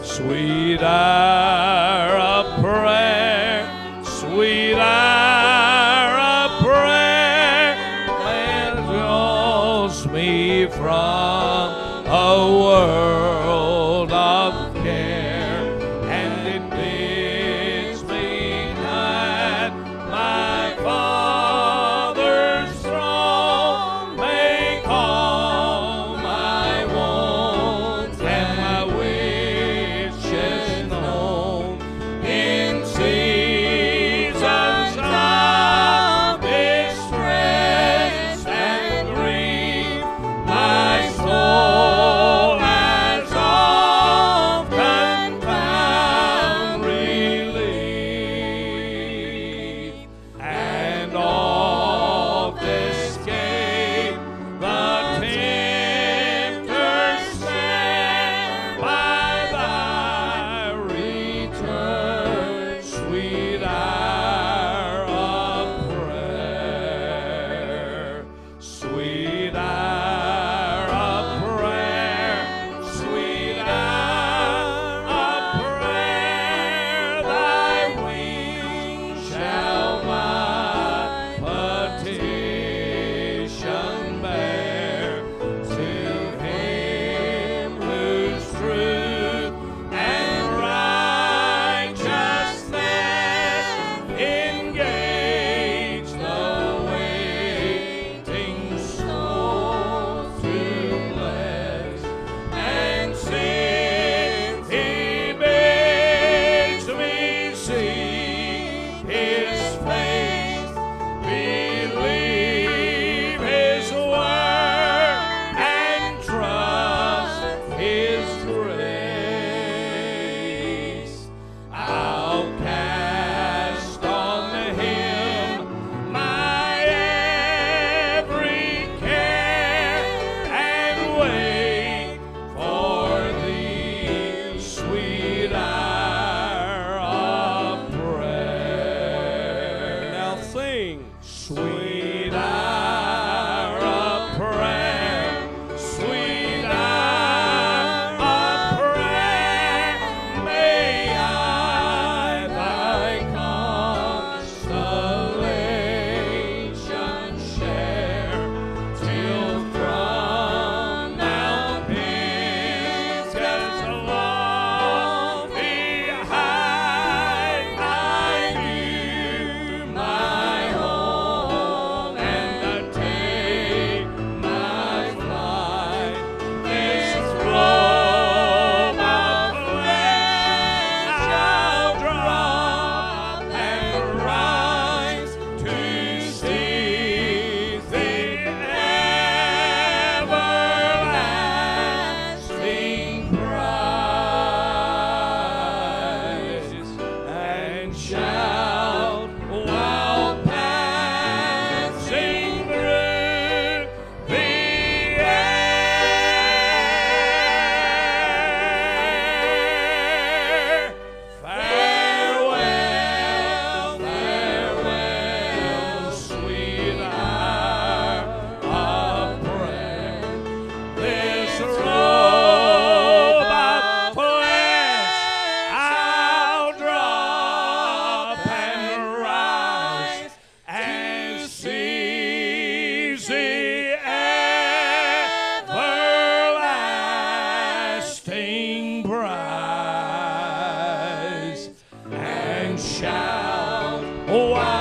Sweet hour of prayer, sweet hour of prayer, that draws me from a world of care, and it bids me at my Father's throne, make all my wants and my wishes known. In seasons of distress and grief, my soul has often found relief, and oft escape the tempter's snare by thy return, sweet hour of prayer. Sweet hour of prayer, sweet hour of prayer, thy wings shall my petition bear to him whose truth and righteousness engage the waiting soul to bless. And since he bids me see his face, believe his word, and trust his grace, I'll cast on him my every care, and wait for thee, sweet hour of prayer. Now sing, sweet hour of prayer, sweet hour of prayer, may I thy consolation share, till from Mount Pisgah's lofty height I view my home and take my flight. This robe of flesh shall drop and rise to seize the everlasting prize, and shout while passing through the air. Farewell, farewell, sweet hour of prayer. This robe of flesh I'll drop and rise and seize the everlasting prize, and shout while